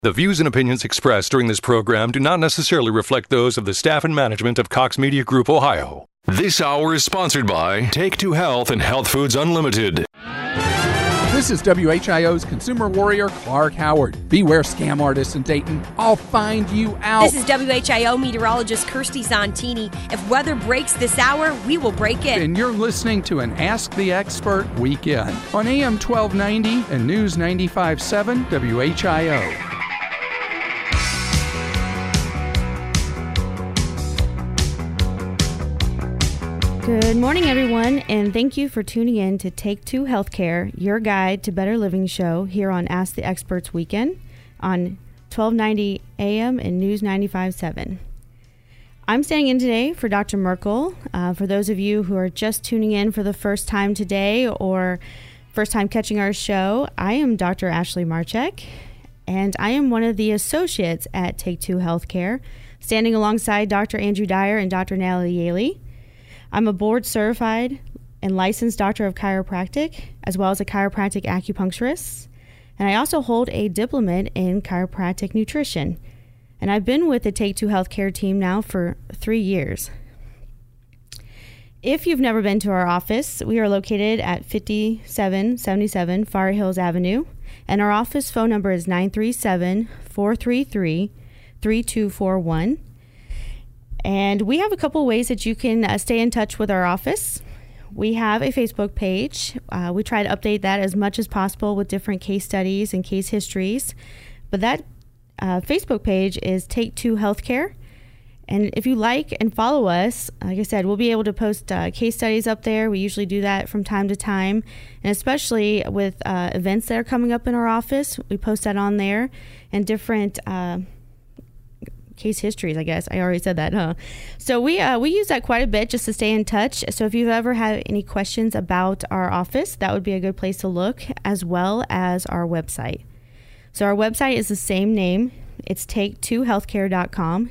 The views and opinions expressed during this program do not necessarily reflect those of the staff and management of Cox Media Group, Ohio. This hour is sponsored by Take 2 Health and Health Foods Unlimited. This is WHIO's consumer warrior, Clark Howard. Beware scam artists in Dayton. I'll find you out. This is WHIO meteorologist Kirsty Zontini. If weather breaks this hour, we will break it. And you're listening to an Ask the Expert weekend on AM 1290 and News 95.7 WHIO. Good morning, everyone, and thank you for tuning in to Take 2 Healthcare, your guide to better living show here on Ask the Experts Weekend on 1290 AM and News 95.7. I'm standing in today for Dr. Merkel. For those of you who are just tuning in for the first time today or first time catching our show, I am Dr. Ashley Marchek, and I am one of the associates at Take 2 Healthcare, standing alongside Dr. Andrew Dyer and Dr. Natalie Yaley. I'm a board-certified and licensed doctor of chiropractic, as well as a chiropractic acupuncturist. And I also hold a diplomate in chiropractic nutrition. And I've been with the Take 2 Healthcare team now for 3 years. If you've never been to our office, we are located at 5777 Far Hills Avenue. And our office phone number is 937-433-3241. And we have a couple ways that you can stay in touch with our office. We have a Facebook page. We try to update that as much as possible with different case studies and case histories. But that Facebook page is Take 2 Healthcare. And if you like and follow us, like I said, we'll be able to post case studies up there. We usually do that from time to time. And especially with events that are coming up in our office, we post that on there, and different case histories, I guess. I already said that, huh? So we use that quite a bit just to stay in touch. So if you've ever had any questions about our office, that would be a good place to look, as well as our website. So our website is the same name. It's take2healthcare.com,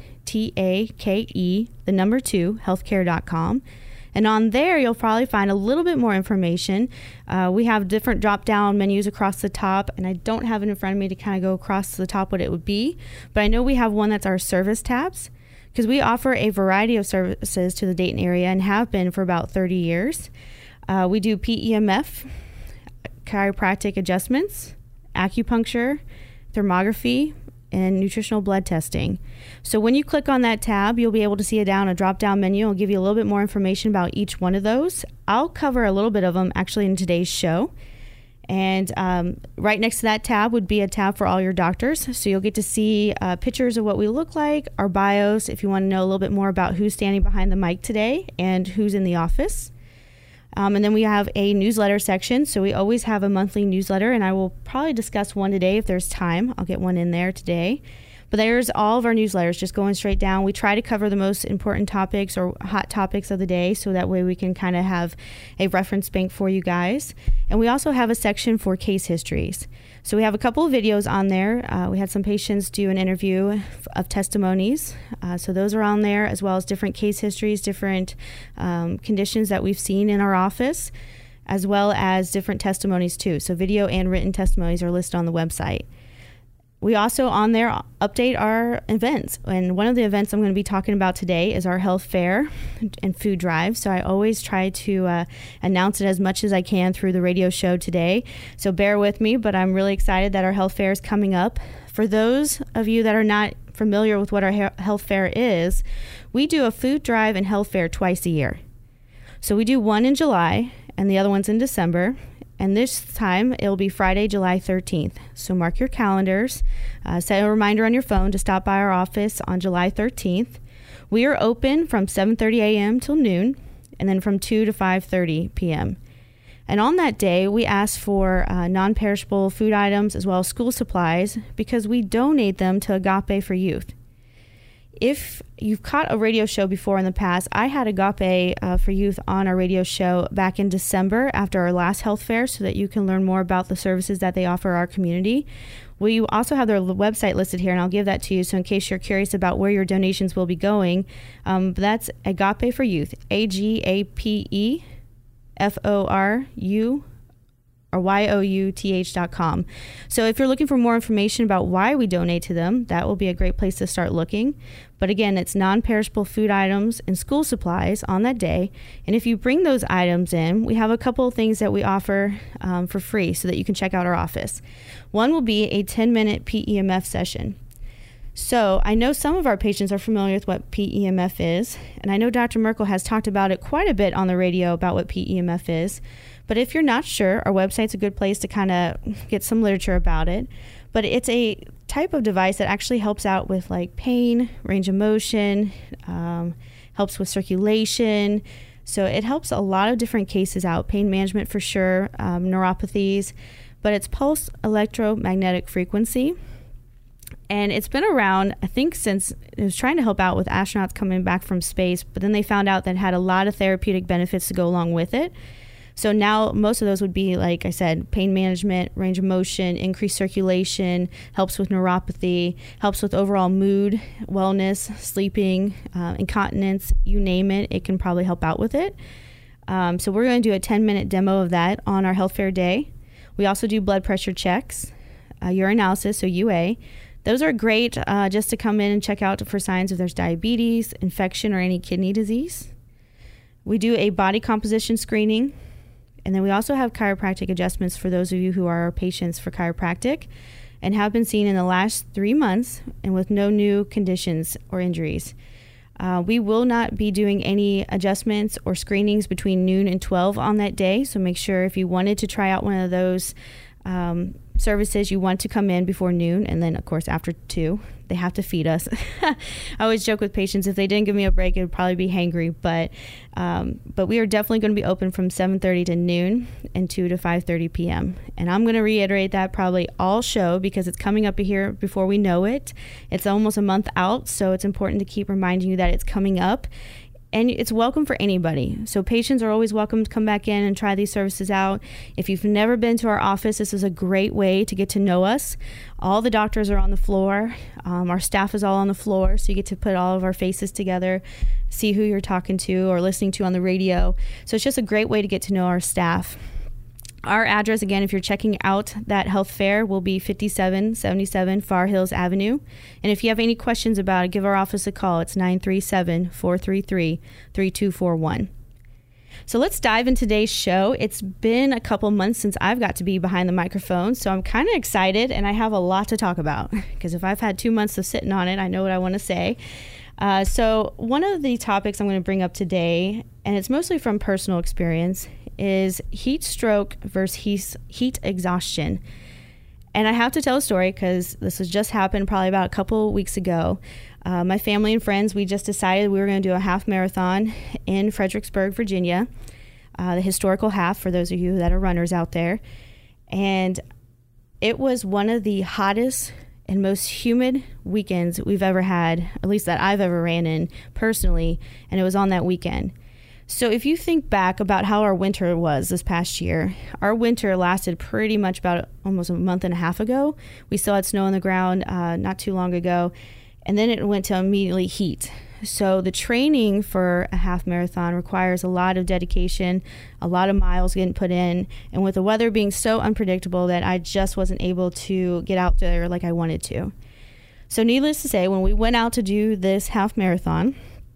Take, the number 2, healthcare.com. And on there, you'll probably find a little bit more information. We have different drop-down menus across the top, and I don't have it in front of me to kind of go across the top what it would be. But I know we have one that's our service tabs, because we offer a variety of services to the Dayton area and have been for about 30 years. We do PEMF, chiropractic adjustments, acupuncture, thermography, and nutritional blood testing. So when you click on that tab, you'll be able to see a drop-down menu. I'll give you a little bit more information about each one of those. I'll cover a little bit of them actually in today's show. And right next to that tab would be a tab for all your doctors. So you'll get to see pictures of what we look like, our bios, if you want to know a little bit more about who's standing behind the mic today and who's in the office. And then we have a newsletter section. So we always have a monthly newsletter, and I will probably discuss one today if there's time. I'll get one in there today. But there's all of our newsletters just going straight down. We try to cover the most important topics or hot topics of the day, so that way we can kind of have a reference bank for you guys. And we also have a section for case histories. So we have a couple of videos on there. We had some patients do an interview of testimonies. So those are on there, as well as different case histories, different conditions that we've seen in our office, as well as different testimonies too. So video and written testimonies are listed on the website. We also on there update our events. And one of the events I'm going to be talking about today is our health fair and food drive. So I always try to announce it as much as I can through the radio show today. So bear with me, but I'm really excited that our health fair is coming up. For those of you that are not familiar with what our health fair is, we do a food drive and health fair twice a year. So we do one in July and the other one's in December. And this time, it'll be Friday, July 13th. So mark your calendars. Set a reminder on your phone to stop by our office on July 13th. We are open from 7:30 a.m. till noon, and then from 2 to 5:30 p.m. And on that day, we ask for non-perishable food items as well as school supplies, because we donate them to Agape for Youth. If you've caught a radio show before in the past, I had Agape for Youth on our radio show back in December after our last health fair, so that you can learn more about the services that they offer our community. We also have their website listed here, and I'll give that to you. So in case you're curious about where your donations will be going, that's Agape for Youth, AGAPE FORU or youth.com. So if you're looking for more information about why we donate to them, that will be a great place to start looking. But again, it's non-perishable food items and school supplies on that day. And if you bring those items in, we have a couple of things that we offer for free so that you can check out our office. One will be a 10-minute PEMF session. So I know some of our patients are familiar with what PEMF is, and I know Dr. Merkel has talked about it quite a bit on the radio about what PEMF is. But if you're not sure, our website's a good place to kind of get some literature about it. But it's a type of device that actually helps out with like pain, range of motion, helps with circulation. So it helps a lot of different cases out, pain management for sure, neuropathies, but it's pulse electromagnetic frequency. And it's been around, I think, since it was trying to help out with astronauts coming back from space, but then they found out that it had a lot of therapeutic benefits to go along with it. So now most of those would be, like I said, pain management, range of motion, increased circulation, helps with neuropathy, helps with overall mood, wellness, sleeping, incontinence, you name it, it can probably help out with it. So we're going to do a 10-minute demo of that on our health fair day. We also do blood pressure checks, urinalysis, so UA. Those are great just to come in and check out for signs if there's diabetes, infection, or any kidney disease. We do a body composition screening. And then we also have chiropractic adjustments for those of you who are our patients for chiropractic and have been seen in the last 3 months and with no new conditions or injuries. We will not be doing any adjustments or screenings between noon and 12 on that day. So make sure if you wanted to try out one of those services, you want to come in before noon, and then of course after 2 they have to feed us. I always joke with patients, if they didn't give me a break, it would probably be hangry, but we are definitely going to be open from 7:30 to noon and 2 to 5:30 p.m. And I'm going to reiterate that probably all show because it's coming up here before we know it. It's almost a month out, so it's important to keep reminding you that it's coming up. And it's welcome for anybody. So patients are always welcome to come back in and try these services out. If you've never been to our office, this is a great way to get to know us. All the doctors are on the floor. Our staff is all on the floor, so you get to put all of our faces together, see who you're talking to or listening to on the radio. So it's just a great way to get to know our staff. Our address, again, if you're checking out that health fair, will be 5777 Far Hills Avenue. And if you have any questions about it, give our office a call. It's 937-433-3241. So let's dive into today's show. It's been a couple months since I've got to be behind the microphone, so I'm kind of excited, and I have a lot to talk about. Because if I've had 2 months of sitting on it, I know what I want to say. So one of the topics I'm going to bring up today, and it's mostly from personal experience, is heat stroke versus heat exhaustion. And I have to tell a story because this has just happened probably about a couple of weeks ago. My family and friends, we just decided we were going to do a half marathon in Fredericksburg, Virginia, the historical half for those of you that are runners out there. And it was one of the hottest and most humid weekends we've ever had, at least that I've ever ran in personally, and it was on that weekend. So if you think back about how our winter was this past year, our winter lasted pretty much about almost a month and a half ago. We still had snow on the ground not too long ago, and then it went to immediately heat. So the training for a half marathon requires a lot of dedication, a lot of miles getting put in, and with the weather being so unpredictable that I just wasn't able to get out there like I wanted to. So needless to say, when we went out to do this half marathon,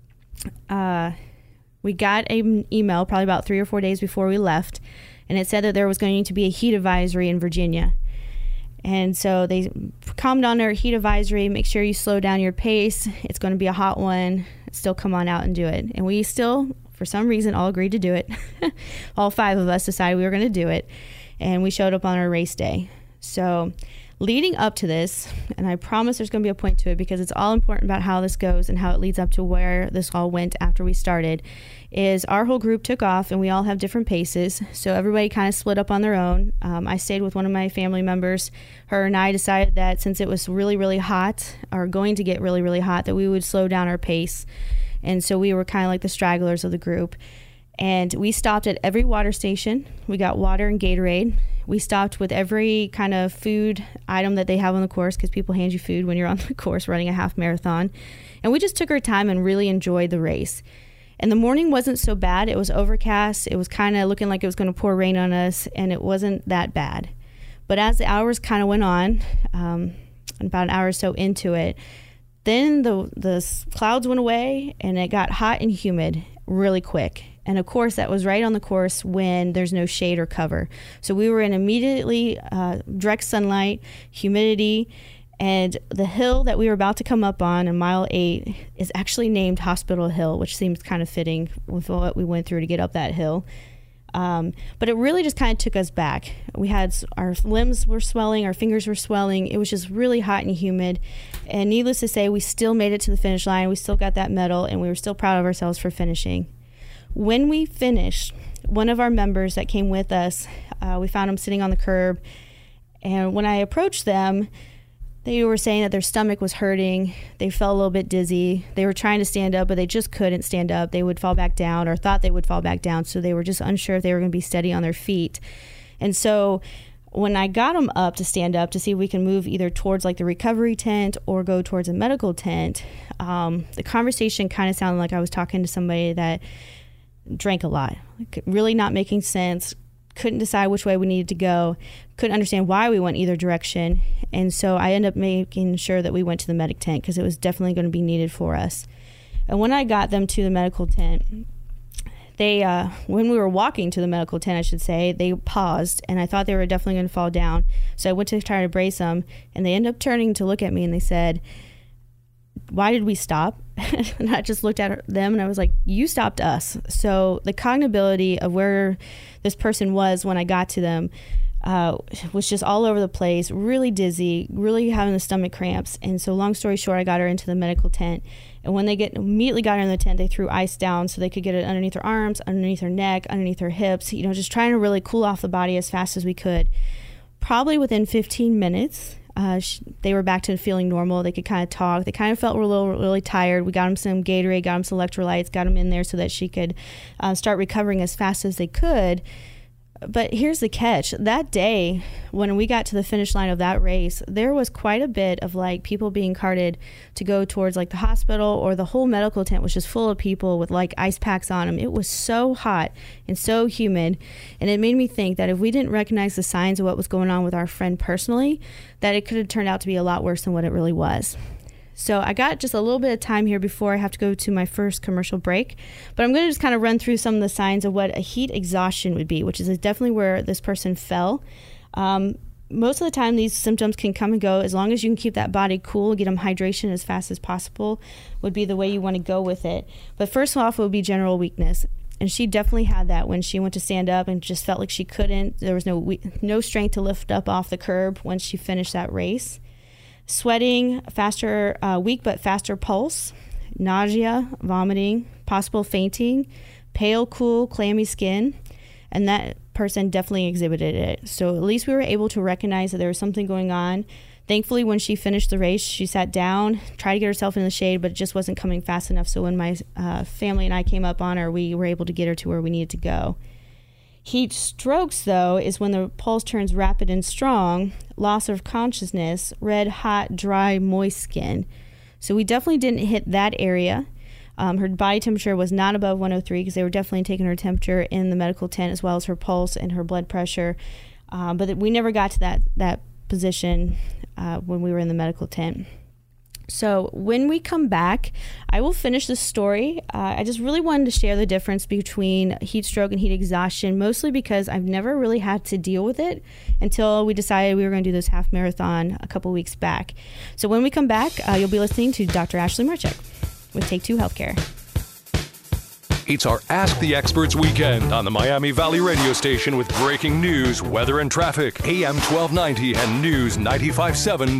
we got an email probably about 3 or 4 days before we left, and it said that there was going to be a heat advisory in Virginia. And so they calmed on our heat advisory, make sure you slow down your pace. It's going to be a hot one. Still come on out and do it. And we still, for some reason, all agreed to do it. All 5 of us decided we were going to do it. And we showed up on our race day. So leading up to this, and I promise there's going to be a point to it because it's all important about how this goes and how it leads up to where this all went after we started, is our whole group took off and we all have different paces. So everybody kind of split up on their own. I stayed with one of my family members. Her and I decided that since it was really, really hot, or going to get really, really hot, that we would slow down our pace. And so we were kind of like the stragglers of the group. And we stopped at every water station. We got water and Gatorade. We stopped with every kind of food item that they have on the course, because people hand you food when you're on the course running a half marathon. And we just took our time and really enjoyed the race. And the morning wasn't so bad. It was overcast. It was kind of looking like it was going to pour rain on us, and it wasn't that bad. But as the hours kind of went on, about an hour or so into it, then the clouds went away, and it got hot and humid really quick. And of course, that was right on the course when there's no shade or cover. So we were in immediately direct sunlight, humidity, and the hill that we were about to come up on mile 8 is actually named Hospital Hill, which seems kind of fitting with what we went through to get up that hill. But it really just kind of took us back. We had our limbs were swelling, our fingers were swelling. It was just really hot and humid. And needless to say, we still made it to the finish line. We still got that medal, and we were still proud of ourselves for finishing. When we finished, one of our members that came with us, we found him sitting on the curb. And when I approached them, they were saying that their stomach was hurting. They felt a little bit dizzy. They were trying to stand up, but they just couldn't stand up. They would fall back down or thought they would fall back down. So they were just unsure if they were going to be steady on their feet. And so when I got them up to stand up to see if we can move either towards like the recovery tent or go towards a medical tent, the conversation kind of sounded like I was talking to somebody that drank a lot, really not making sense, couldn't decide which way we needed to go, couldn't understand why we went either direction. And so I ended up making sure that we went to the medic tent because it was definitely going to be needed for us. And when I got them to the medical tent, they, when we were walking to the medical tent, I should say, they paused, and I thought they were definitely going to fall down. So I went to try to brace them, and they ended up turning to look at me, and they said, "Why did we stop?" And I just looked at them and I was like, "You stopped us." So the cognability of where this person was when I got to them was just all over the place, really dizzy, really having the stomach cramps. And so long story short, I got her into the medical tent. And when they immediately got her in the tent, they threw ice down so they could get it underneath her arms, underneath her neck, underneath her hips, just trying to really cool off the body as fast as we could. Probably within 15 minutes, they were back to feeling normal. They could kind of talk. They kind of felt really tired. We got them some Gatorade, got them some electrolytes, got them in there so that she could start recovering as fast as they could. But here's the catch. That day, when we got to the finish line of that race, there was quite a bit of like people being carted to go towards like the hospital, or the whole medical tent was just full of people with like ice packs on them. It was so hot and so humid. And it made me think that if we didn't recognize the signs of what was going on with our friend personally, that it could have turned out to be a lot worse than what it really was. So I got just a little bit of time here before I have to go to my first commercial break, but I'm going to just kind of run through some of the signs of what a heat exhaustion would be, which is definitely where this person fell. Most of the time, these symptoms can come and go. As long as you can keep that body cool, get them hydration as fast as possible, would be the way you want to go with it. But first off, it would be general weakness. And she definitely had that when she went to stand up and just felt like she couldn't. There was no strength to lift up off the curb once she finished that race. Sweating, weak but faster pulse, nausea, vomiting, possible fainting, pale, cool, clammy skin, and that person definitely exhibited it. So at least we were able to recognize that there was something going on. Thankfully, when she finished the race, she sat down, tried to get herself in the shade, but it just wasn't coming fast enough. So when my family and I came up on her, we were able to get her to where we needed to go. Heat strokes, though, is when the pulse turns rapid and strong, loss of consciousness, red, hot, dry, moist skin. So we definitely didn't hit that area. Her body temperature was not above 103 because they were definitely taking her temperature in the medical tent, as well as her pulse and her blood pressure. But we never got to that position when we were in the medical tent. So when we come back, I will finish the story. I just really wanted to share the difference between heat stroke and heat exhaustion, mostly because I've never really had to deal with it until we decided we were going to do this half marathon a couple weeks back. So when we come back, you'll be listening to Dr. Ashley Marchek with Take Two Healthcare. It's our Ask the Experts weekend on the Miami Valley radio station with breaking news, weather, and traffic. AM 1290 and News 95.7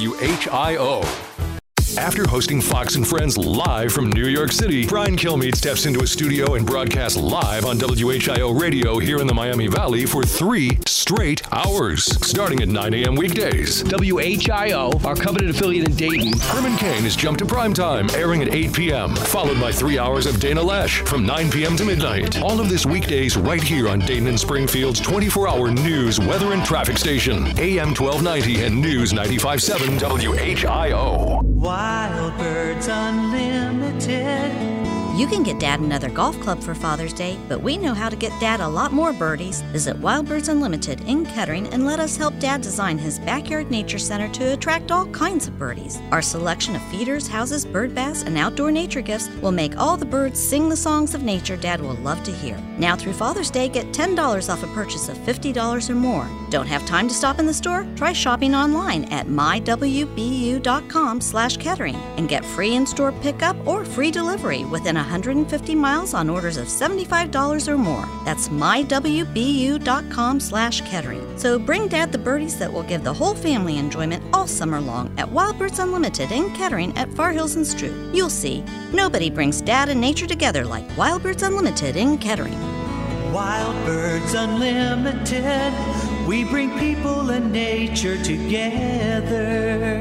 WHIO. After hosting Fox and Friends live from New York City, Brian Kilmeade steps into a studio and broadcasts live on WHIO radio here in the Miami Valley for 3 straight hours, starting at 9 a.m. weekdays. WHIO, our coveted affiliate in Dayton. Herman Cain is jumped to primetime, airing at 8 p.m., followed by 3 hours of Dana Lash from 9 p.m. to midnight. All of this weekdays right here on Dayton and Springfield's 24-hour news, weather, and traffic station. AM 1290 and News 95.7 WHIO. Wild Birds Unlimited, You can get Dad another golf club for Father's Day, but we know how to get Dad a lot more birdies. Visit Wild Birds Unlimited in Kettering and let us help Dad design his backyard nature center to attract all kinds of birdies. Our selection of feeders, houses, bird baths, and outdoor nature gifts will make all the birds sing the songs of nature Dad will love to hear. Now through Father's Day, get $10 off a purchase of $50 or more. Don't have time to stop in the store? Try shopping online at mywbu.com/Kettering and get free in-store pickup or free delivery within 150 miles on orders of $75 or more. That's mywbu.com/Kettering. So bring Dad the birdies that will give the whole family enjoyment all summer long at Wild Birds Unlimited in Kettering at Far Hills and Stroop. You'll see, nobody brings Dad and nature together like Wild Birds Unlimited in Kettering. Wild Birds Unlimited, we bring people and nature together.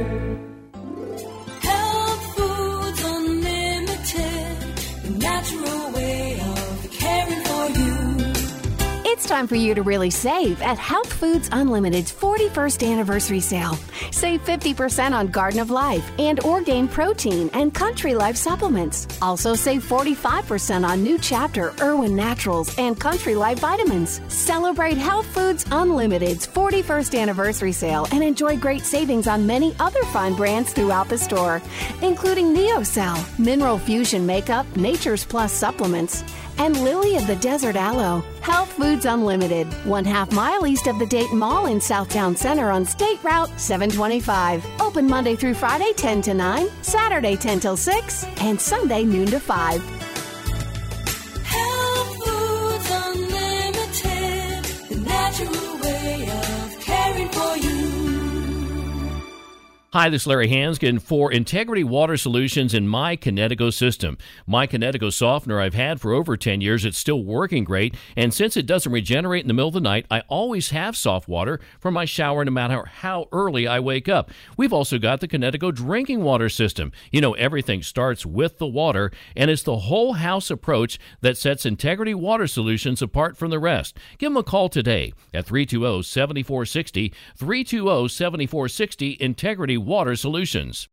Health Foods Unlimited, the natural way of caring for you. It's time for you to really save at Health Foods Unlimited's 41st anniversary sale. Save 50% on Garden of Life and Orgain Protein and Country Life supplements. Also save 45% on New Chapter, Irwin Naturals, and Country Life vitamins. Celebrate Health Foods Unlimited's 41st anniversary sale and enjoy great savings on many other fine brands throughout the store, including NeoCell, Mineral Fusion Makeup, Nature's Plus supplements, and Lily of the Desert Aloe. Health Foods Unlimited, 1/2 mile east of the Dayton Mall in Southtown Center on State Route 725. Open Monday through Friday 10 to 9, Saturday 10 till 6, and Sunday noon to 5. Health Foods Unlimited, the natural way of caring for you. Hi, this is Larry Hanskin for Integrity Water Solutions in My Kinetico system. My Kinetico softener I've had for over 10 years. It's still working great, and since it doesn't regenerate in the middle of the night, I always have soft water for my shower no matter how early I wake up. We've also got the Kinetico drinking water system. You know, everything starts with the water, and it's the whole house approach that sets Integrity Water Solutions apart from the rest. Give them a call today at 320-7460, 320-7460, Integrity Water Solutions.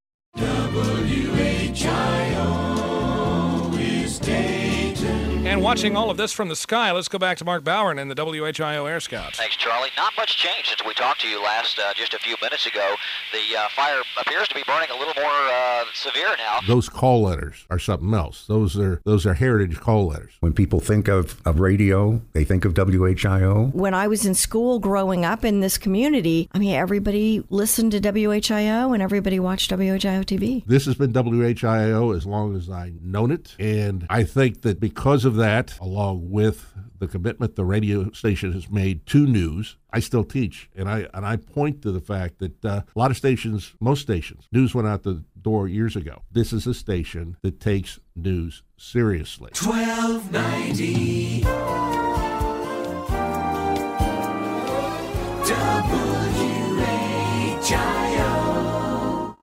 WHIO is Dayton. And watching all of this from the sky, let's go back to Mark Bowen and the WHIO Air Scouts. Thanks, Charlie. Not much change since we talked to you last just a few minutes ago. The fire appears to be burning a little more severe now. Those call letters are something else. Those are heritage call letters. When people think of radio, they think of WHIO. When I was in school growing up in this community, I mean, everybody listened to WHIO and everybody watched WHIO TV. This has been WHIO as long as I've known it, and I think that because of that, along with the commitment the radio station has made to news, I still teach, and I point to the fact that a lot of stations, most stations, news went out the door years ago. This is a station that takes news seriously. 1290 WHIO.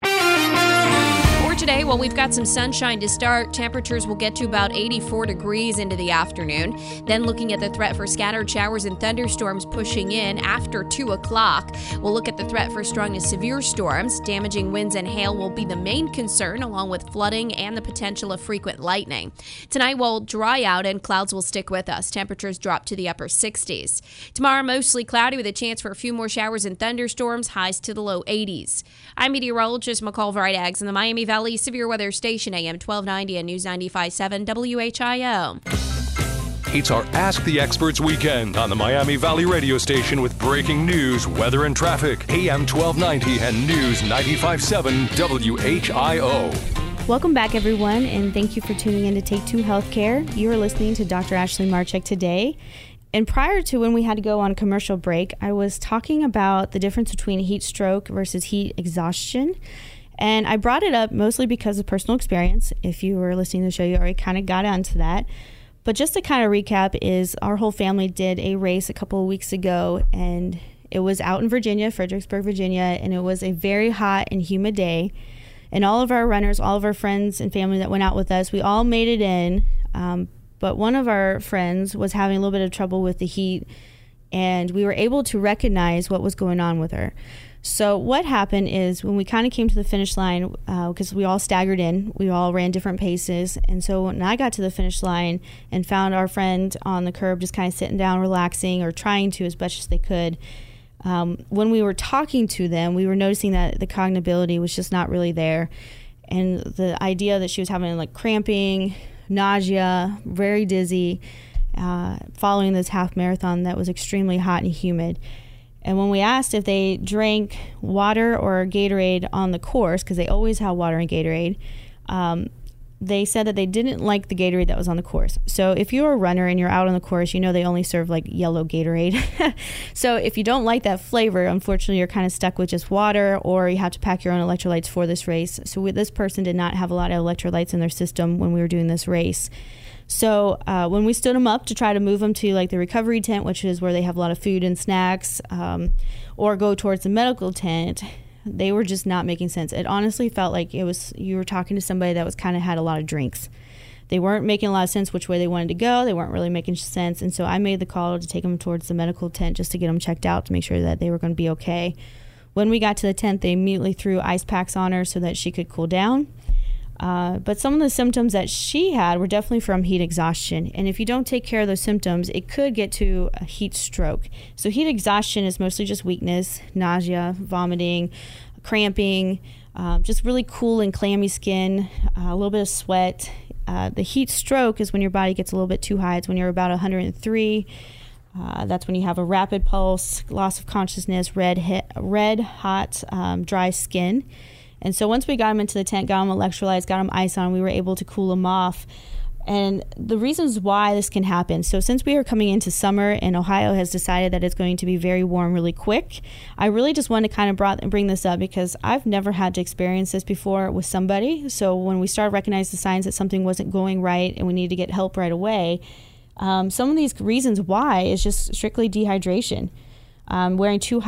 Today, well, we've got some sunshine to start. Temperatures will get to about 84 degrees into the afternoon. Then looking at the threat for scattered showers and thunderstorms pushing in after 2 o'clock. We'll look at the threat for strong to severe storms. Damaging winds and hail will be the main concern, along with flooding and the potential of frequent lightning. Tonight will dry out and clouds will stick with us. Temperatures drop to the upper 60s. Tomorrow, mostly cloudy with a chance for a few more showers and thunderstorms, highs to the low 80s. I'm meteorologist McCall Vrydaghs in the Miami Valley Severe Weather Station, AM 1290 and News 95.7 WHIO. It's our Ask the Experts weekend on the Miami Valley radio station with breaking news, weather, and traffic. AM 1290 and News 95.7 WHIO. Welcome back, everyone, and thank you for tuning in to Take Two Healthcare. You are listening to Dr. Ashley Marchek today. And prior to when we had to go on commercial break, I was talking about the difference between heat stroke versus heat exhaustion. And I brought it up mostly because of personal experience. If you were listening to the show, you already kind of got onto that. But just to kind of recap is our whole family did a race a couple of weeks ago, and it was out in Virginia, Fredericksburg, Virginia, and it was a very hot and humid day. And all of our runners, all of our friends and family that went out with us, we all made it in. But one of our friends was having a little bit of trouble with the heat, and we were able to recognize what was going on with her. So what happened is when we kind of came to the finish line, because we all staggered in, we all ran different paces. And so when I got to the finish line and found our friend on the curb just kind of sitting down, relaxing, or trying to as much as they could, when we were talking to them, we were noticing that the cognability was just not really there. And the idea that she was having like cramping, nausea, very dizzy, following this half marathon that was extremely hot and humid. And when we asked if they drank water or Gatorade on the course, because they always have water and Gatorade, they said that they didn't like the Gatorade that was on the course. So if you're a runner and you're out on the course, you know they only serve like yellow Gatorade. So if you don't like that flavor, unfortunately, you're kind of stuck with just water, or you have to pack your own electrolytes for this race. So this person did not have a lot of electrolytes in their system when we were doing this race. So when we stood them up to try to move them to like the recovery tent, which is where they have a lot of food and snacks, or go towards the medical tent, they were just not making sense. It honestly felt like you were talking to somebody that was kind of had a lot of drinks. They weren't making a lot of sense which way they wanted to go. They weren't really making sense. And so I made the call to take them towards the medical tent just to get them checked out to make sure that they were going to be okay. When we got to the tent, they immediately threw ice packs on her so that she could cool down. But some of the symptoms that she had were definitely from heat exhaustion. And if you don't take care of those symptoms, it could get to a heat stroke. So heat exhaustion is mostly just weakness, nausea, vomiting, cramping, just really cool and clammy skin, a little bit of sweat. The heat stroke is when your body gets a little bit too high. It's when you're about 103. That's when you have a rapid pulse, loss of consciousness, red hot, dry skin. And so once we got them into the tent, got them electrolytes, got them ice on, we were able to cool them off. And the reasons why this can happen. So since we are coming into summer and Ohio has decided that it's going to be very warm really quick, I really just wanted to kind of bring this up because I've never had to experience this before with somebody. So when we started recognizing the signs that something wasn't going right and we needed to get help right away, some of these reasons why is just strictly dehydration. Wearing too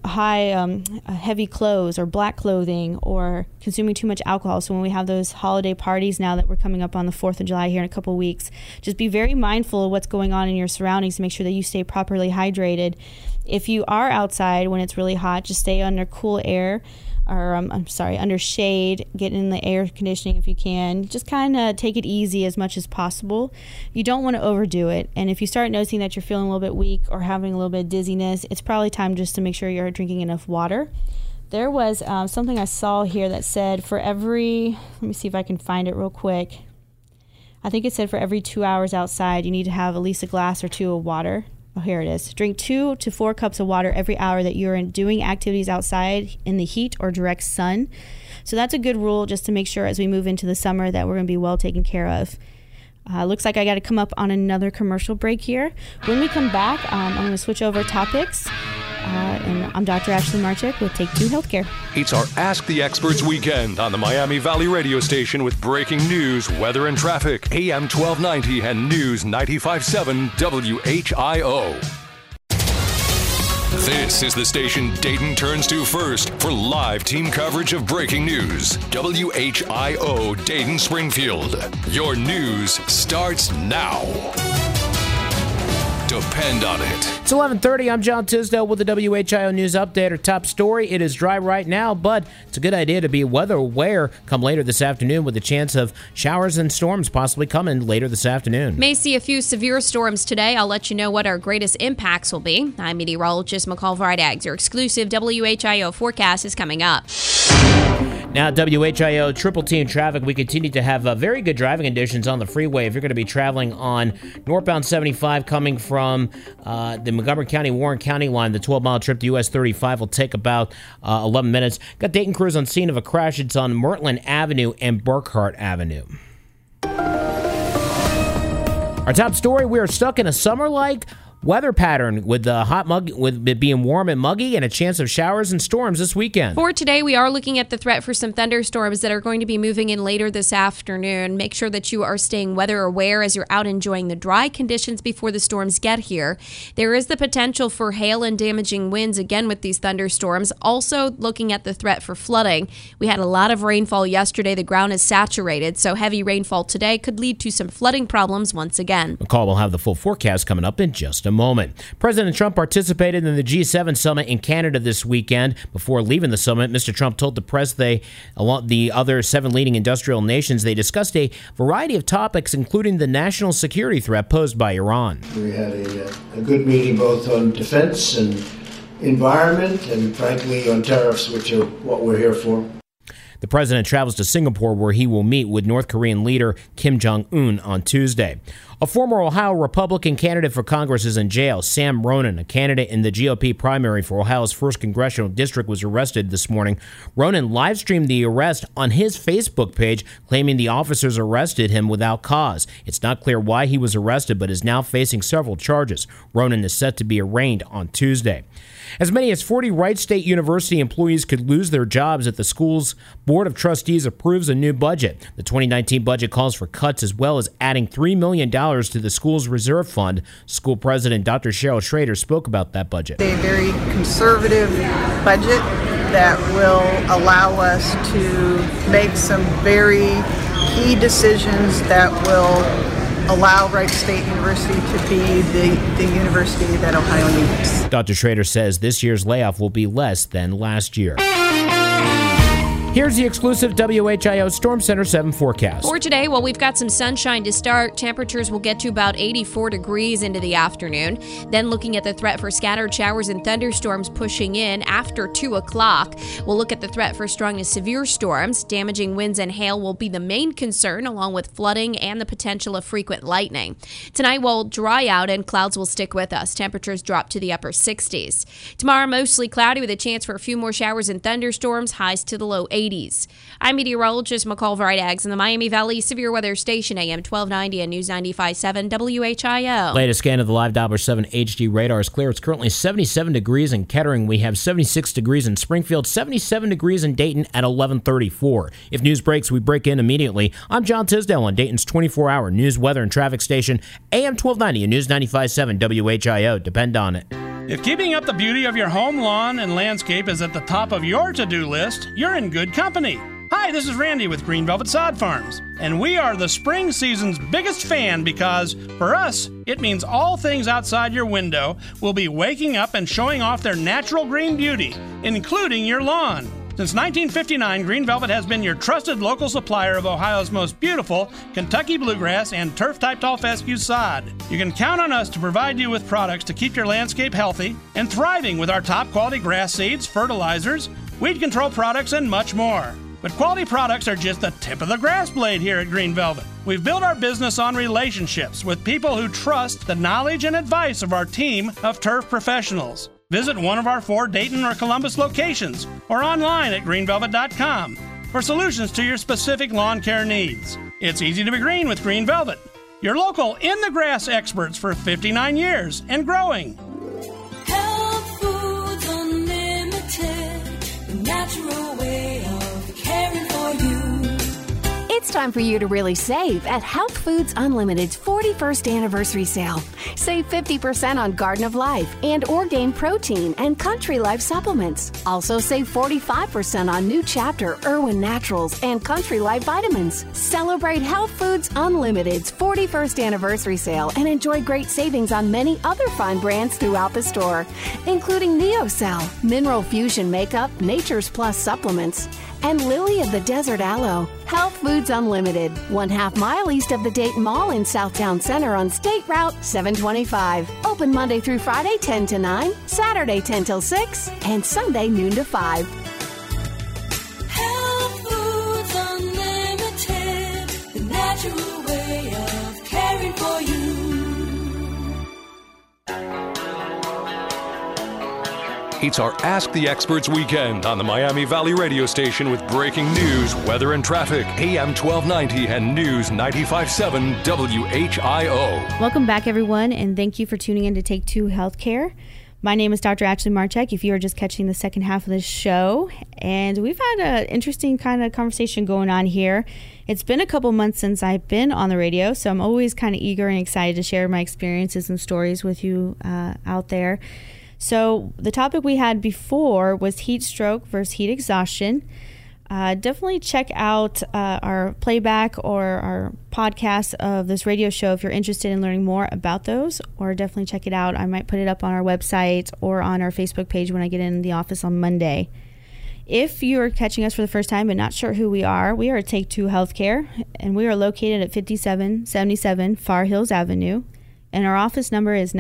heavy clothes or black clothing, or consuming too much alcohol. So when we have those holiday parties now that we're coming up on the 4th of July here in a couple of weeks, just be very mindful of what's going on in your surroundings to make sure that you stay properly hydrated. If you are outside when it's really hot, just stay under cool air, or under shade, get in the air conditioning if you can. Just kind of take it easy as much as possible. You don't want to overdo it. And if you start noticing that you're feeling a little bit weak or having a little bit of dizziness, it's probably time just to make sure you're drinking enough water. There was something I saw here that said let me see if I can find it real quick. I think it said for every 2 hours outside, you need to have at least a glass or two of water. Oh, here it is. Drink 2 to 4 cups of water every hour that you're doing activities outside in the heat or direct sun. So that's a good rule just to make sure as we move into the summer that we're going to be well taken care of. Looks like I got to come up on another commercial break here. When we come back, I'm going to switch over topics. And I'm Dr. Ashley Marchek with Take 2 Healthcare. It's our Ask the Experts weekend on the Miami Valley radio station with breaking news, weather, and traffic. AM 1290 and News 95.7 WHIO. This is the station Dayton turns to first for live team coverage of breaking news. WHIO Dayton Springfield. Your news starts now. Depend on it. It's 11:30. I'm John Tisdale with the WHIO News Update. Our top story, it is dry right now, but it's a good idea to be weather aware come later this afternoon with a chance of showers and storms possibly coming later this afternoon. May see a few severe storms today. I'll let you know what our greatest impacts will be. I'm meteorologist McCall Vrydaghs. Your exclusive WHIO forecast is coming up. Now, WHIO triple team traffic. We continue to have very good driving conditions on the freeway. If you're going to be traveling on northbound 75 coming from the Montgomery County, Warren County line, the 12-mile trip to US 35 will take about 11 minutes. Got Dayton crews on scene of a crash. It's on Mertland Avenue and Burkhart Avenue. Our top story, we are stuck in a summer-like weather pattern with it being warm and muggy and a chance of showers and storms this weekend. For today, we are looking at the threat for some thunderstorms that are going to be moving in later this afternoon. Make sure that you are staying weather aware as you're out enjoying the dry conditions before the storms get here. There is the potential for hail and damaging winds again with these thunderstorms. Also looking at the threat for flooding. We had a lot of rainfall yesterday. The ground is saturated, so heavy rainfall today could lead to some flooding problems once again. McCall will have the full forecast coming up in just a a moment. President Trump participated in the G7 summit in Canada this weekend. Before leaving the summit, Mr. Trump told the press along the other 7 leading industrial nations, they discussed a variety of topics, including the national security threat posed by Iran. We had a good meeting both on defense and environment and, frankly, on tariffs, which are what we're here for. The president travels to Singapore, where he will meet with North Korean leader Kim Jong-un on Tuesday. A former Ohio Republican candidate for Congress is in jail. Sam Ronan, a candidate in the GOP primary for Ohio's 1st Congressional District, was arrested this morning. Ronan live-streamed the arrest on his Facebook page, claiming the officers arrested him without cause. It's not clear why he was arrested, but is now facing several charges. Ronan is set to be arraigned on Tuesday. As many as 40 Wright State University employees could lose their jobs if the school's Board of Trustees approves a new budget. The 2019 budget calls for cuts as well as adding $3 million to the school's reserve fund. School president Dr. Cheryl Schrader spoke about that budget. A very conservative budget that will allow us to make some very key decisions that will allow Wright State University to be the university that Ohio needs. Dr. Schrader says this year's layoff will be less than last year. Here's the exclusive WHIO Storm Center 7 forecast. For today, well, we've got some sunshine to start. Temperatures will get to about 84 degrees into the afternoon. Then looking at the threat for scattered showers and thunderstorms pushing in after 2 o'clock. We'll look at the threat for strong to severe storms. Damaging winds and hail will be the main concern, along with flooding and the potential of frequent lightning. Tonight will dry out and clouds will stick with us. Temperatures drop to the upper 60s. Tomorrow, mostly cloudy with a chance for a few more showers and thunderstorms, highs to the low 80s. I'm meteorologist McCall Vrydaghs in the Miami Valley Severe Weather Station, AM 1290 and News 95.7 WHIO. Latest scan of the live Doppler 7 HD radar is clear. It's currently 77 degrees in Kettering. We have 76 degrees in Springfield, 77 degrees in Dayton at 11:34. If news breaks, we break in immediately. I'm John Tisdale on Dayton's 24-hour news, weather, and traffic station, AM 1290 and News 95.7 WHIO. Depend on it. If keeping up the beauty of your home, lawn, and landscape is at the top of your to-do list, you're in good company. Hi, this is Randy with Green Velvet Sod Farms, and we are the spring season's biggest fan because, for us, it means all things outside your window will be waking up and showing off their natural green beauty, including your lawn. Since 1959, Green Velvet has been your trusted local supplier of Ohio's most beautiful Kentucky bluegrass and turf-type tall fescue sod. You can count on us to provide you with products to keep your landscape healthy and thriving with our top-quality grass seeds, fertilizers, weed control products, and much more. But quality products are just the tip of the grass blade here at Green Velvet. We've built our business on relationships with people who trust the knowledge and advice of our team of turf professionals. Visit one of our 4 Dayton or Columbus locations or online at greenvelvet.com for solutions to your specific lawn care needs. It's easy to be green with Green Velvet, your local in-the-grass experts for 59 years and growing. Health Foods Unlimited, the natural way of caring for you. It's time for you to really save at Health Foods Unlimited's 41st anniversary sale. Save 50% on Garden of Life and Orgain Protein and Country Life supplements. Also save 45% on New Chapter, Irwin Naturals, and Country Life vitamins. Celebrate Health Foods Unlimited's 41st anniversary sale and enjoy great savings on many other fine brands throughout the store, including NeoCell, Mineral Fusion Makeup, Nature's Plus supplements, and Lily of the Desert Aloe. Health Foods Unlimited, 1/2 mile east of the Dayton Mall in Southtown Center on State Route 725. Open Monday through Friday 10 to 9, Saturday 10 till 6, and Sunday noon to 5. Health Foods Unlimited, the natural way of caring for you. It's our Ask the Experts weekend on the Miami Valley radio station with breaking news, weather, and traffic. AM 1290 and News 95.7 WHIO. Welcome back, everyone, and thank you for tuning in to Take 2 Healthcare. My name is Dr. Ashley Marchek, if you are just catching the second half of this show. And we've had an interesting kind of conversation going on here. It's been a couple months since I've been on the radio, so I'm always kind of eager and excited to share my experiences and stories with you out there. So the topic we had before was heat stroke versus heat exhaustion. Definitely check out our playback or our podcast of this radio show if you're interested in learning more about those, or definitely check it out. I might put it up on our website or on our Facebook page when I get in the office on Monday. If you're catching us for the first time but not sure who we are Take Two Healthcare, and we are located at 5777 Far Hills Avenue, and our office number is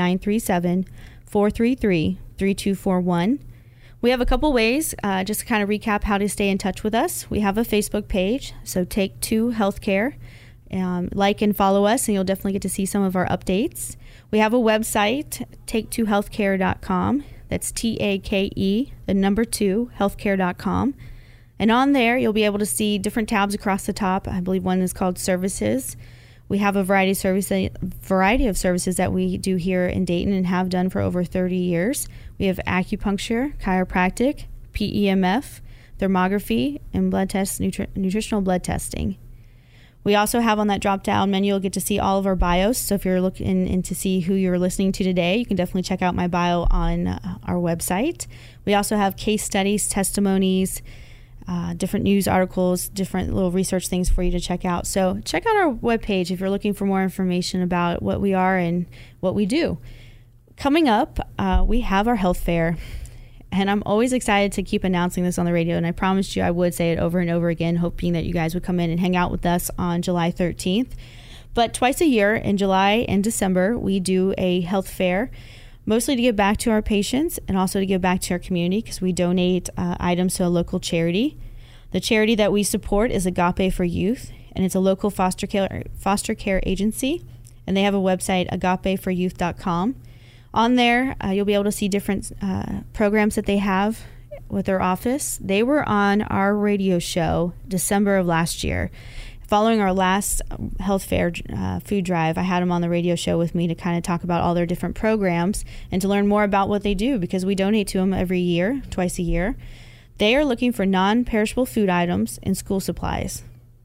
937-433-3241. We have a couple ways, just to kind of recap how to stay in touch with us. We have a Facebook page, so Take Two Healthcare. Like and follow us, and you'll definitely get to see some of our updates. We have a website, take2healthcare.com. That's TAKE, the number 2, healthcare.com. And on there, you'll be able to see different tabs across the top. I believe one is called Services. We have a variety of services that we do here in Dayton and have done for over 30 years. We have acupuncture, chiropractic, PEMF, thermography, and blood tests, nutritional blood testing. We also have on that drop-down menu, you'll get to see all of our bios. So if you're looking in to see who you're listening to today, you can definitely check out my bio on our website. We also have case studies, testimonies, different news articles, different little research things for you to check out. So check out our webpage if you're looking for more information about what we are and what we do. Coming up, we have our health fair. And I'm always excited to keep announcing this on the radio, and I promised you I would say it over and over again, hoping that you guys would come in and hang out with us on July 13th. But twice a year, in July and December, we do a health fair, mostly to give back to our patients and also to give back to our community, because we donate items to a local charity. The charity that we support is Agape for Youth, and it's a local foster care agency, and they have a website, agapeforyouth.com. On there, you'll be able to see different programs that they have with their office. They were on our radio show December of last year. Following our last health fair food drive, I had them on the radio show with me to kind of talk about all their different programs and to learn more about what they do, because we donate to them every year, twice a year. They are looking for non-perishable food items and school supplies.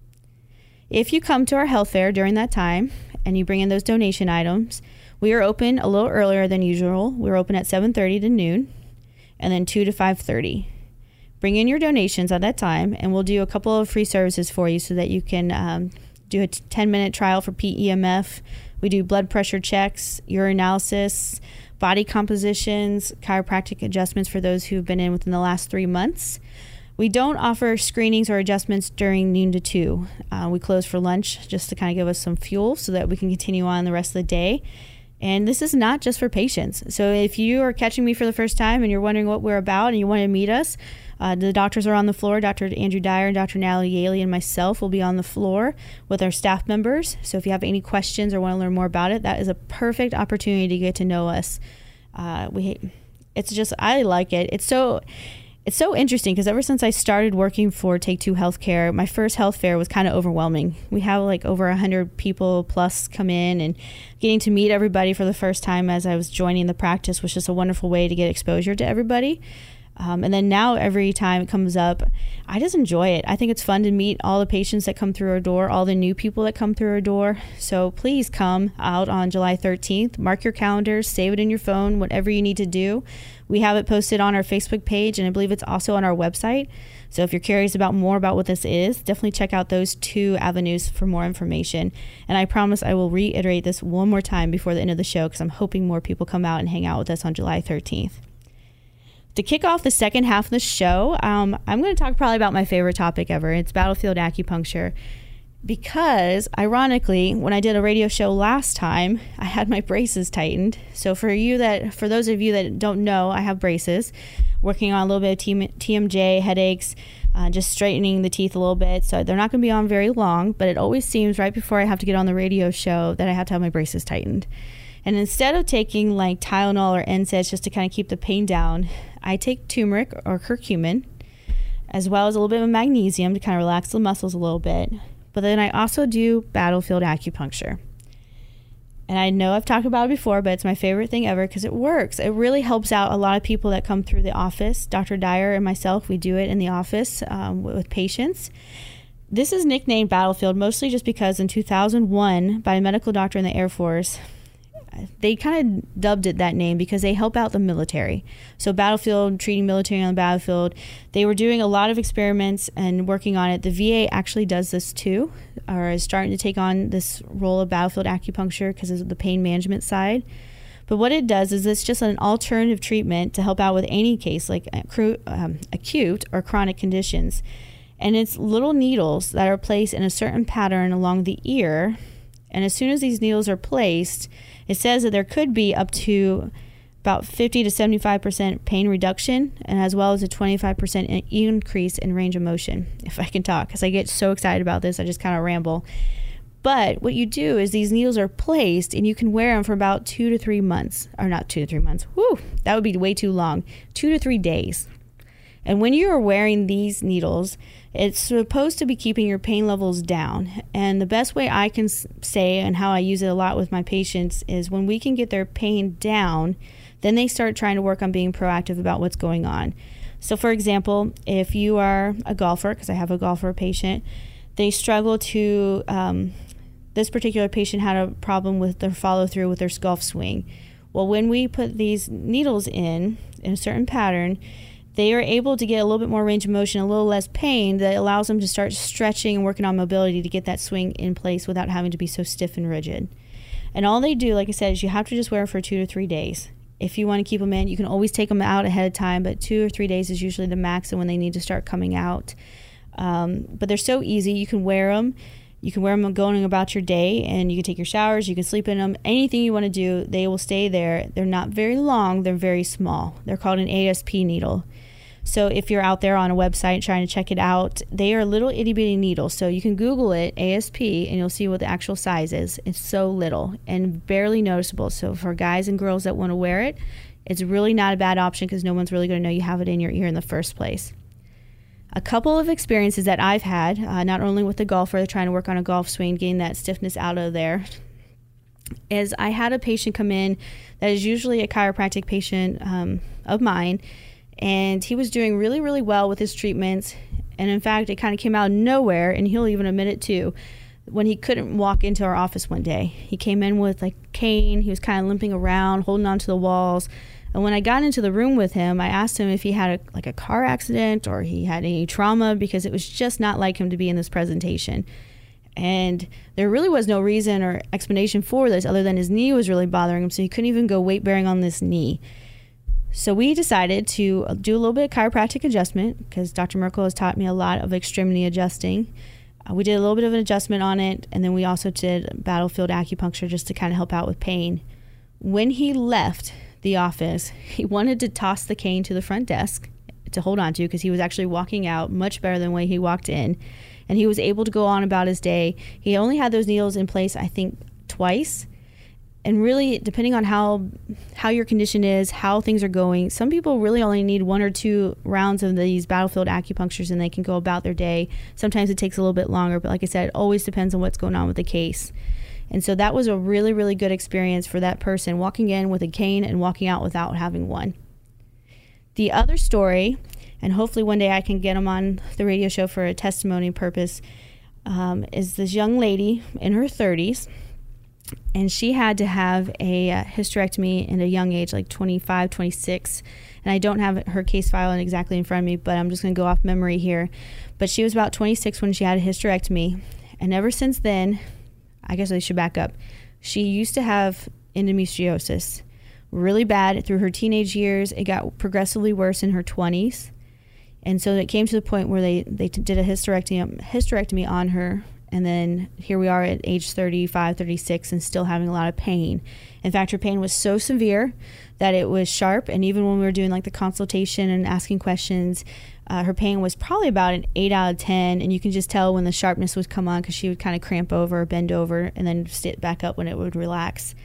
If you come to our health fair during that time and you bring in those donation items, we are open a little earlier than usual. We're open at 7:30 to noon, and then 2 to 5:30. Bring in your donations at that time, and we'll do a couple of free services for you so that you can do a 10-minute trial for PEMF. We do blood pressure checks, urinalysis, body compositions, chiropractic adjustments for those who've been in within the last 3 months. We don't offer screenings or adjustments during noon to 2. We close for lunch just to kind of give us some fuel so that we can continue on the rest of the day. And this is not just for patients. So if you are catching me for the first time and you're wondering what we're about and you want to meet us, the doctors are on the floor. Dr. Andrew Dyer and Dr. Natalie Yaley and myself will be on the floor with our staff members. So if you have any questions or want to learn more about it, that is a perfect opportunity to get to know us. I like it. It's so interesting because ever since I started working for Take Two Healthcare, my first health fair was kind of overwhelming. We have like over 100 people plus come in, and getting to meet everybody for the first time as I was joining the practice was just a wonderful way to get exposure to everybody. And then now every time it comes up, I just enjoy it. I think it's fun to meet all the patients that come through our door, all the new people that come through our door. So please come out on July 13th. Mark your calendars, save it in your phone, whatever you need to do. We have it posted on our Facebook page, and I believe it's also on our website. So if you're curious about more about what this is, definitely check out those two avenues for more information. And I promise I will reiterate this one more time before the end of the show, because I'm hoping more people come out and hang out with us on July 13th. To kick off the second half of the show, I'm going to talk probably about my favorite topic ever. It's battlefield acupuncture. Because, ironically, when I did a radio show last time, I had my braces tightened. So for those of you that don't know, I have braces. Working on a little bit of TMJ, headaches, just straightening the teeth a little bit. So they're not going to be on very long, but it always seems right before I have to get on the radio show that I have to have my braces tightened. And instead of taking like Tylenol or NSAIDs just to kind of keep the pain down, I take turmeric or curcumin, as well as a little bit of magnesium to kind of relax the muscles a little bit. But then I also do battlefield acupuncture. And I know I've talked about it before, but it's my favorite thing ever because it works. It really helps out a lot of people that come through the office. Dr. Dyer and myself, we do it in the office with patients. This is nicknamed battlefield mostly just because in 2001, by a medical doctor in the Air Force, they kind of dubbed it that name because they help out the military. So battlefield, treating military on the battlefield. They were doing a lot of experiments and working on it. The VA actually does this too, or is starting to take on this role of battlefield acupuncture because of the pain management side. But what it does is it's just an alternative treatment to help out with any case, like acute or chronic conditions. And it's little needles that are placed in a certain pattern along the ear. And as soon as these needles are placed, it says that there could be up to about 50 to 75% pain reduction, and as well as a 25% increase in range of motion, if I can talk, because I get so excited about this, I just kind of ramble. But what you do is these needles are placed, and you can wear them for about 2 to 3 months, or not 2 to 3 months. Whew, that would be way too long. 2 to 3 days. And when you are wearing these needles, it's supposed to be keeping your pain levels down. And the best way I can say, and how I use it a lot with my patients, is when we can get their pain down, then they start trying to work on being proactive about what's going on. So for example, if you are a golfer, because I have a golfer patient, they struggle to, this particular patient had a problem with their follow through with their golf swing. Well, when we put these needles in a certain pattern, they are able to get a little bit more range of motion, a little less pain, that allows them to start stretching and working on mobility to get that swing in place without having to be so stiff and rigid. And all they do, like I said, is you have to just wear them for 2 to 3 days. If you want to keep them in, you can always take them out ahead of time, but 2 or 3 days is usually the max and when they need to start coming out. But they're so easy. You can wear them. You can wear them going about your day, and you can take your showers. You can sleep in them. Anything you want to do, they will stay there. They're not very long. They're very small. They're called an ASP needle. So if you're out there on a website trying to check it out, they are little itty bitty needles. So you can Google it, ASP, and you'll see what the actual size is. It's so little and barely noticeable. So for guys and girls that want to wear it, it's really not a bad option because no one's really going to know you have it in your ear in the first place. A couple of experiences that I've had, not only with the golfer trying to work on a golf swing, getting that stiffness out of there, is I had a patient come in that is usually a chiropractic patient of mine, and he was doing really, really well with his treatments. And in fact, it kind of came out of nowhere, and he'll even admit it too, when he couldn't walk into our office one day. He came in with like cane. He was kind of limping around, holding onto the walls. And when I got into the room with him, I asked him if he had a car accident or he had any trauma, because it was just not like him to be in this presentation. And there really was no reason or explanation for this other than his knee was really bothering him, so he couldn't even go weight bearing on this knee. So we decided to do a little bit of chiropractic adjustment, because Dr. Merkel has taught me a lot of extremity adjusting. We did a little bit of an adjustment on it, and then we also did battlefield acupuncture just to kind of help out with pain. When he left the office, he wanted to toss the cane to the front desk to hold on to, because he was actually walking out much better than the way he walked in, and he was able to go on about his day. He only had those needles in place, I think, twice. And really, depending on how your condition is, how things are going, some people really only need 1 or 2 rounds of these battlefield acupunctures and they can go about their day. Sometimes it takes a little bit longer, but like I said, it always depends on what's going on with the case. And so that was a really, really good experience for that person, walking in with a cane and walking out without having one. The other story, and hopefully one day I can get them on the radio show for a testimony purpose, is this young lady in her 30s. And she had to have a hysterectomy at a young age, like 25, 26. And I don't have her case file exactly in front of me, but I'm just going to go off memory here. But she was about 26 when she had a hysterectomy. And ever since then, I guess I should back up. She used to have endometriosis, really bad through her teenage years. It got progressively worse in her 20s. And so it came to the point where they did a hysterectomy on her. And then here we are at age 35, 36, and still having a lot of pain. In fact, her pain was so severe that it was sharp. And even when we were doing like the consultation and asking questions, her pain was probably about an 8 out of 10. And you can just tell when the sharpness would come on, because she would kind of cramp over or bend over and then sit back up when it would relax.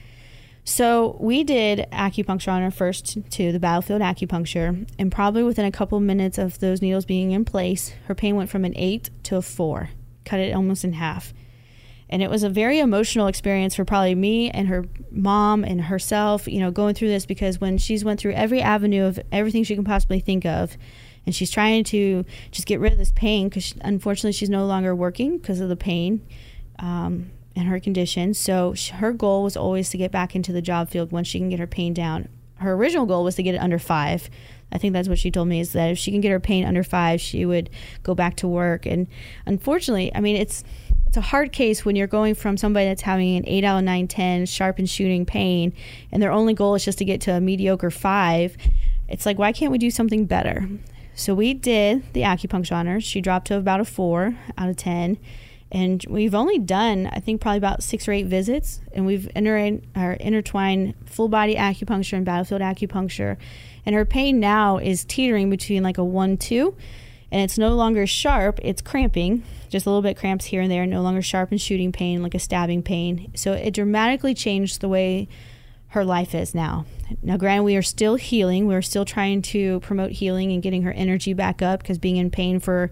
So we did acupuncture on her first too, the battlefield acupuncture. And probably within a couple of minutes of those needles being in place, her pain went from an 8 to a 4. Cut it almost in half. And it was a very emotional experience for probably me and her mom and herself, going through this, because when she's went through every avenue of everything she can possibly think of, and she's trying to just get rid of this pain, because unfortunately she's no longer working because of the pain. And and her condition. So her goal was always to get back into the job field once she can get her pain down. Her original goal was to get it under 5. I think that's what she told me, is that if she can get her pain under 5, she would go back to work. And unfortunately, I mean, it's a hard case when you're going from somebody that's having an 8 out of 9, 10 sharp and shooting pain, and their only goal is just to get to a mediocre 5. It's like, why can't we do something better? So we did the acupuncture on her. She dropped to about a 4 out of 10. And we've only done, I think, probably about 6 or 8 visits. And we've intertwined full body acupuncture and battlefield acupuncture. And her pain now is teetering between like a 1-2. And it's no longer sharp, it's cramping. Just a little bit cramps here and there, no longer sharp and shooting pain, like a stabbing pain. So it dramatically changed the way her life is now. Now, granted, we are still healing. We're still trying to promote healing and getting her energy back up, because being in pain for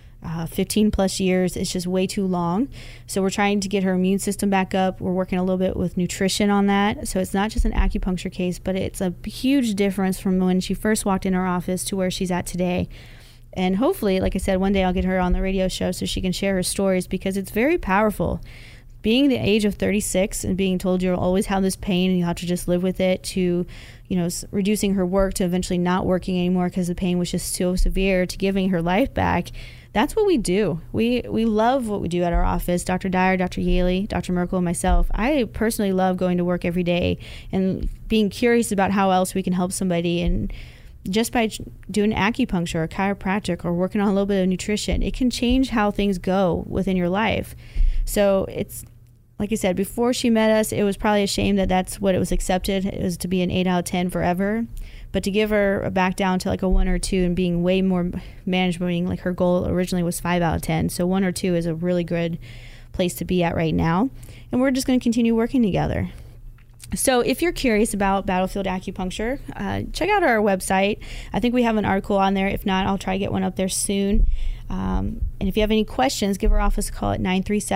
15 plus years is just way too long. So we're trying to get her immune system back up. We're working a little bit with nutrition on that. So it's not just an acupuncture case, but it's a huge difference from when she first walked in our office to where she's at today. And hopefully, like I said, one day I'll get her on the radio show so she can share her stories, because it's very powerful. Being the age of 36 and being told you'll always have this pain and you have to just live with it, to, reducing her work to eventually not working anymore because the pain was just so severe, to giving her life back. That's what we do. We love what we do at our office. Dr. Dyer, Dr. Yaley, Dr. Merkel, and myself. I personally love going to work every day and being curious about how else we can help somebody. And just by doing acupuncture or chiropractic or working on a little bit of nutrition, it can change how things go within your life. So it's, like I said, before she met us, it was probably a shame that that's what it was accepted. It was to be an 8 out of 10 forever. But to give her back down to like a 1 or 2 and being way more manageable, like her goal originally was 5 out of 10. So 1 or 2 is a really good place to be at right now. And we're just going to continue working together. So if you're curious about battlefield acupuncture, check out our website. I think we have an article on there. If not, I'll try to get one up there soon. And if you have any questions, give our office a call at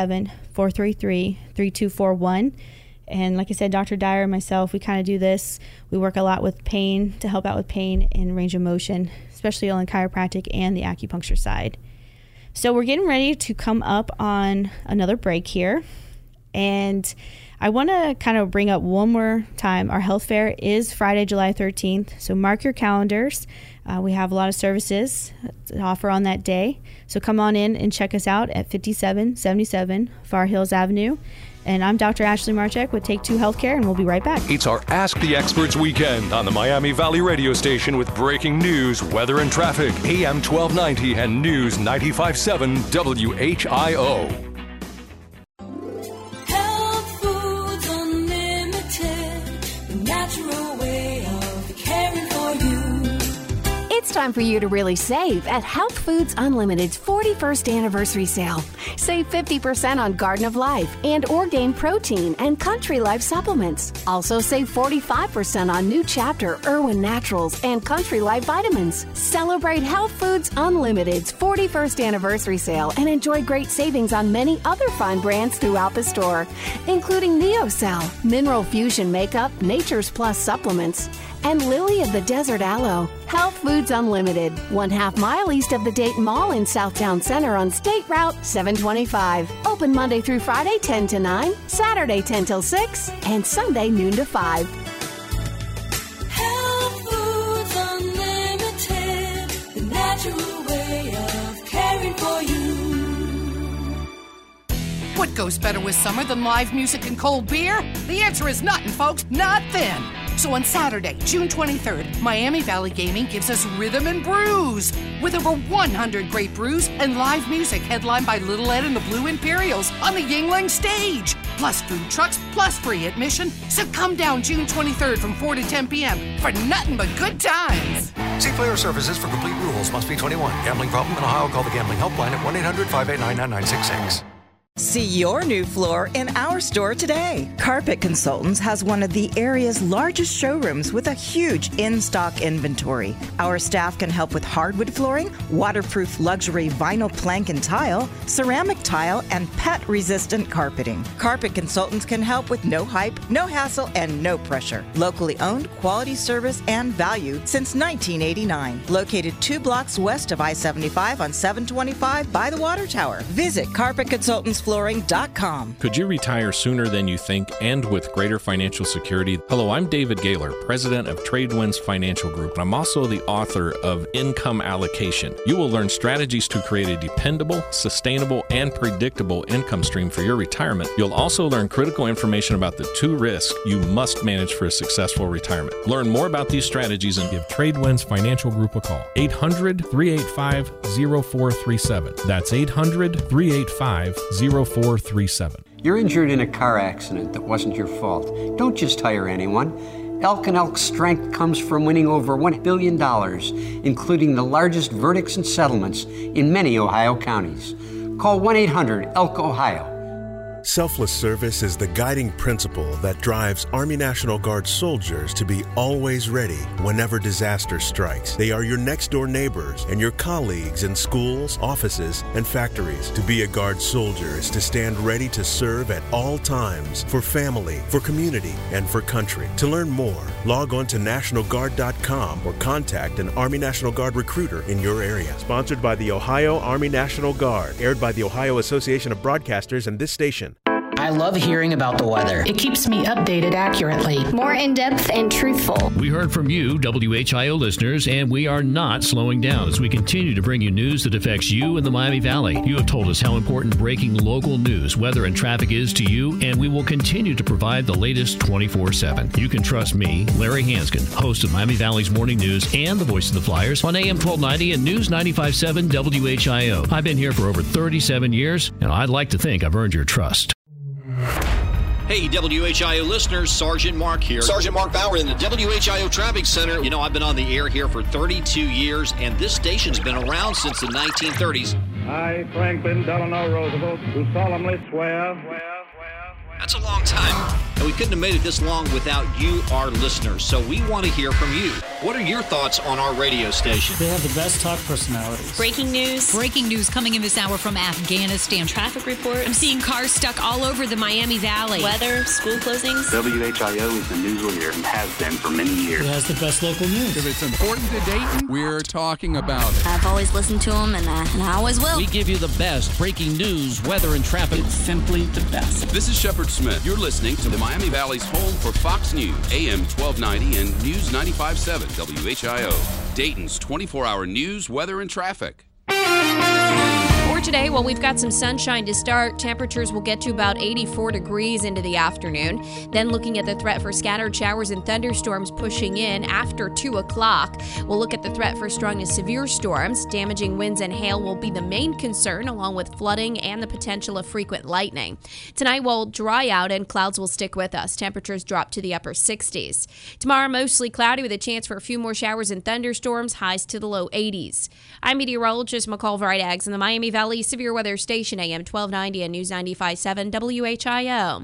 937-433-3241. And like I said, Dr. Dyer and myself, we kind of do this. We work a lot with pain, to help out with pain and range of motion, especially on the chiropractic and the acupuncture side. So we're getting ready to come up on another break here. And I want to kind of bring up one more time, our health fair is Friday, July 13th. So mark your calendars. We have a lot of services to offer on that day. So come on in and check us out at 5777 Far Hills Avenue. And I'm Dr. Ashley Marchek with Take Two Healthcare, and we'll be right back. It's our Ask the Experts weekend on the Miami Valley radio station with breaking news, weather, and traffic. AM 1290 and News 95.7 WHIO. Health Foods Unlimited, the natural way of caring for you. It's time for you to really save at Health Foods Unlimited's 41st anniversary sale. Save 50% on Garden of Life and Orgain Protein and Country Life supplements. Also save 45% on New Chapter, Irwin Naturals, and Country Life vitamins. Celebrate Health Foods Unlimited's 41st anniversary sale and enjoy great savings on many other fine brands throughout the store, including NeoCell, Mineral Fusion Makeup, Nature's Plus supplements, and Lily of the Desert Aloe. Health Foods Unlimited, 1/2 mile east of the Dayton Mall in Southtown Center on State Route 725. Open Monday through Friday 10 to 9, Saturday 10 till 6, and Sunday noon to 5. Health Foods Unlimited, the natural way of caring for you. What goes better with summer than live music and cold beer? The answer is nothing, folks, nothing. So on Saturday, June 23rd, Miami Valley Gaming gives us Rhythm and Brews with over 100 great brews and live music headlined by Little Ed and the Blue Imperials on the Yingling stage. Plus food trucks, plus free admission. So come down June 23rd from 4 to 10 p.m. for nothing but good times. See Player Services for complete rules. Must be 21. Gambling problem in Ohio? Call the Gambling Helpline at 1-800-589-9966. See your new floor in our store today. Carpet Consultants has one of the area's largest showrooms with a huge in-stock inventory. Our staff can help with hardwood flooring, waterproof luxury vinyl plank and tile, ceramic tile, and pet-resistant carpeting. Carpet Consultants can help with no hype, no hassle, and no pressure. Locally owned, quality service, and value since 1989. Located 2 blocks west of I-75 on 725 by the Water Tower. Visit Carpet Consultants hardwoodflooring.com. Could you retire sooner than you think and with greater financial security? Hello, I'm David Gaylor, president of Tradewinds Financial Group. I'm also the author of Income Allocation. You will learn strategies to create a dependable, sustainable, and predictable income stream for your retirement. You'll also learn critical information about the 2 risks you must manage for a successful retirement. Learn more about these strategies and give Tradewinds Financial Group a call. 800-385-0437. That's 800-385-0437. You're injured in a car accident that wasn't your fault. Don't just hire anyone. Elk & Elk's strength comes from winning over $1 billion, including the largest verdicts and settlements in many Ohio counties. Call 1-800-ELK-OHIO. Selfless service is the guiding principle that drives Army National Guard soldiers to be always ready whenever disaster strikes. They are your next-door neighbors and your colleagues in schools, offices, and factories. To be a Guard soldier is to stand ready to serve at all times for family, for community, and for country. To learn more, log on to NationalGuard.com or contact an Army National Guard recruiter in your area. Sponsored by the Ohio Army National Guard. Aired by the Ohio Association of Broadcasters and this station. I love hearing about the weather. It keeps me updated accurately. More in-depth and truthful. We heard from you, WHIO listeners, and we are not slowing down as we continue to bring you news that affects you in the Miami Valley. You have told us how important breaking local news, weather, and traffic is to you, and we will continue to provide the latest 24/7. You can trust me, Larry Hanskin, host of Miami Valley's Morning News and the voice of the Flyers on AM 1290 and News 95.7 WHIO. I've been here for over 37 years, and I'd like to think I've earned your trust. Hey, WHIO listeners, Sergeant Mark here. Sergeant Mark Bauer in the WHIO Traffic Center. You know, I've been on the air here for 32 years, and this station's been around since the 1930s. I, Franklin Delano Roosevelt, do solemnly swear. That's a long time, and we couldn't have made it this long without you, our listeners. So we want to hear from you. What are your thoughts on our radio station? They have the best talk personalities. Breaking news. Breaking news coming in this hour from Afghanistan. Traffic report. I'm seeing cars stuck all over the Miami Valley. Weather, school closings. WHIO is the news leader and has been for many years. It has the best local news. If it's important to Dayton, we're talking about it. I've always listened to them, and I always will. We give you the best breaking news, weather, and traffic. It's simply the best. This is Shepard Smith. You're listening to the Miami Valley's home for Fox News, AM 1290 and News 95.7 WHIO. Dayton's 24-hour news, weather, and traffic. For today, well, we've got some sunshine to start. Temperatures will get to about 84 degrees into the afternoon. Then looking at the threat for scattered showers and thunderstorms pushing in after 2 o'clock. We'll look at the threat for strong to severe storms. Damaging winds and hail will be the main concern, along with flooding and the potential of frequent lightning. Tonight will dry out and clouds will stick with us. Temperatures drop to the upper 60s. Tomorrow, mostly cloudy with a chance for a few more showers and thunderstorms, highs to the low 80s. I'm meteorologist McCall Vrydaghs in the Miami Valley Severe Weather Station, AM 1290 and News 95.7 WHIO.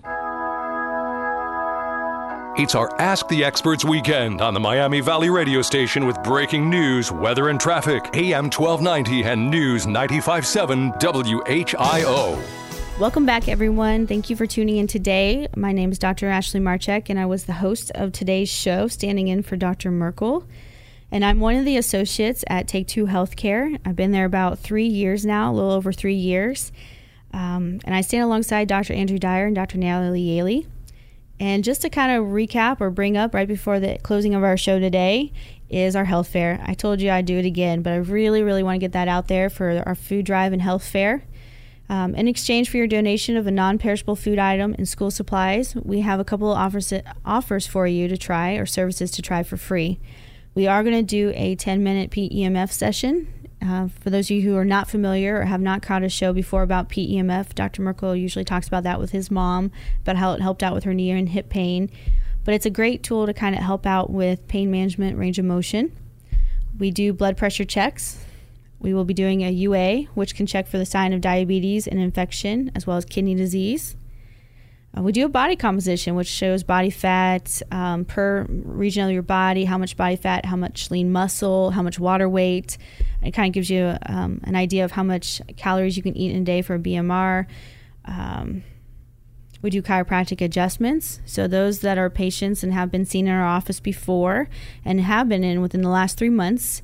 It's our Ask the Experts weekend on the Miami Valley radio station with breaking news, weather, and traffic. AM 1290 and News 95.7 WHIO. Welcome back, everyone. Thank you for tuning in today. My name is Dr. Ashley Marchek, and I was the host of today's show, standing in for Dr. Merkel. And I'm one of the associates at Take Two Healthcare. I've been there about 3 years now, a little over 3 years. And I stand alongside Dr. Andrew Dyer and Dr. Natalie Yaley. And just to kind of recap or bring up right before the closing of our show today is our health fair. I told you I'd do it again, but I really, really want to get that out there for our food drive and health fair. In exchange for your donation of a non-perishable food item and school supplies, we have a couple of offers for you to try, or services to try for free. We are going to do a 10-minute PEMF session. For those of you who are not familiar or have not caught a show before about PEMF, Dr. Merkel usually talks about that with his mom, about how it helped out with her knee and hip pain. But it's a great tool to kind of help out with pain management, range of motion. We do blood pressure checks. We will be doing a UA, which can check for the sign of diabetes and infection, as well as kidney disease. We do a body composition, which shows body fat per region of your body, how much body fat, how much lean muscle, how much water weight. It kind of gives you an idea of how much calories you can eat in a day for a BMR. We do chiropractic adjustments. So those that are patients and have been seen in our office before and have been in within the last 3 months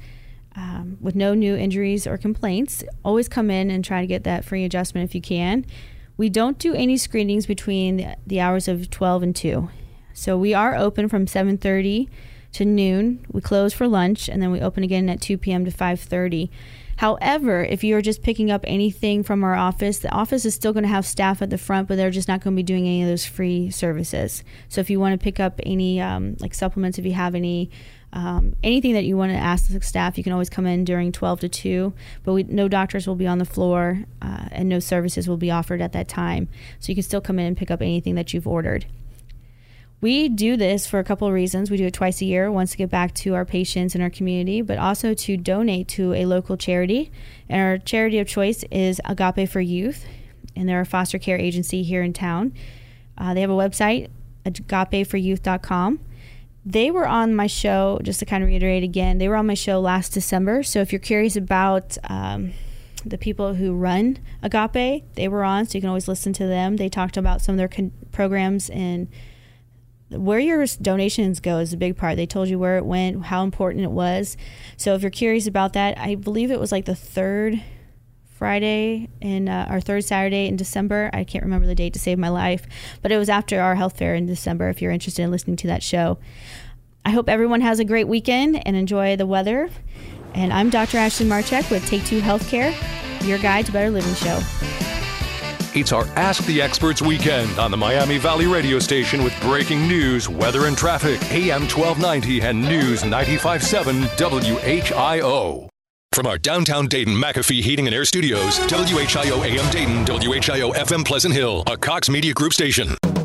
with no new injuries or complaints, always come in and try to get that free adjustment if you can. We don't do any screenings between the hours of 12 and 2. So we are open from 7:30 to noon. We close for lunch, and then we open again at 2 p.m. to 5:30. However, if you're just picking up anything from our office, the office is still going to have staff at the front, but they're just not going to be doing any of those free services. So if you want to pick up any like supplements, if you have any anything that you want to ask the staff, you can always come in during 12 to 2, but no doctors will be on the floor and no services will be offered at that time. So you can still come in and pick up anything that you've ordered. We do this for a couple of reasons. We do it twice a year, once to get back to our patients and our community, but also to donate to a local charity. And our charity of choice is Agape for Youth, and they're a foster care agency here in town. They have a website, agapeforyouth.com. They were on my show, just to kind of reiterate again, they were on my show last December. So if you're curious about the people who run Agape, they were on, so you can always listen to them. They talked about some of their programs, and where your donations go is a big part. They told you where it went, how important it was. So if you're curious about that, I believe it was like the third Friday or third Saturday in December. I can't remember the date to save my life, but it was after our health fair in December if you're interested in listening to that show. I hope everyone has a great weekend and enjoy the weather. And I'm Dr. Ashley Marchek with Take Two Healthcare, your guide to better living show. It's our Ask the Experts weekend on the Miami Valley radio station with breaking news, weather, and traffic. AM 1290 and News 95.7 WHIO. From our downtown Dayton McAfee Heating and Air Studios, WHIO AM Dayton, WHIO FM Pleasant Hill, a Cox Media Group station.